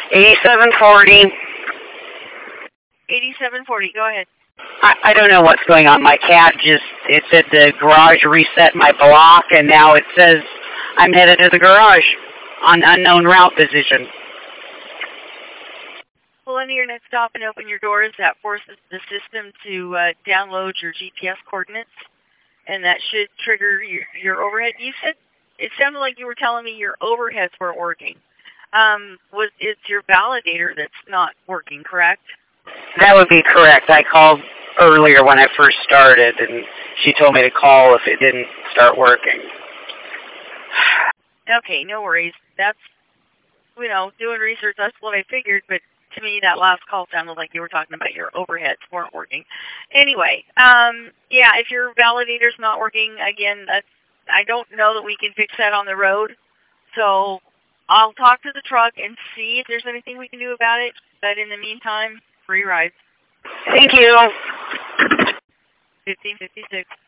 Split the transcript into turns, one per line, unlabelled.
8740.
8740, go ahead.
I don't know what's going on. My cat it said the garage reset my block, and now it says I'm headed to the garage on unknown route position.
Pull into your next stop and open your doors. That forces the system to download your GPS coordinates, and that should trigger your overhead. You said, it sounded like you were telling me your overheads weren't working. It's your validator that's not working, correct?
That would be correct. I called earlier when I first started, and she told me to call if it didn't start working.
Okay, no worries. That's, doing research, that's what I figured, but to me that last call sounded like you were talking about your overheads weren't working. Anyway, if your validator's not working, again, I don't know that we can fix that on the road, so I'll talk to the truck and see if there's anything we can do about it, but in the meantime, free rides.
Thank you.
1556.